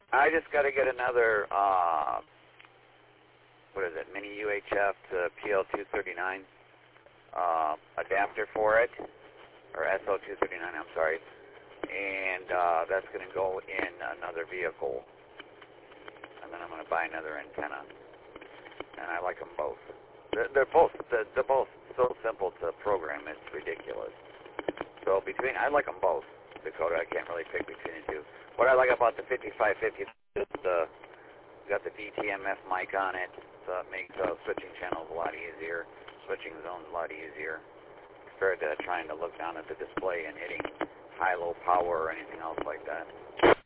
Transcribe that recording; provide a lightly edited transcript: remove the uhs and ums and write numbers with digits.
I just got to get another, what is it, mini UHF to PL239 adapter for it, or SO239, I'm sorry. And that's going to go in another vehicle. And then I'm going to buy another antenna. And I like them both. They're both so simple to program, it's ridiculous. So I like them both, Dakota. I can't really pick between the two. What I like about the 5550 is got the DTMF mic on it, so it makes switching channels a lot easier, switching zones a lot easier, compared to trying to look down at the display and hitting high-low power or anything else like that.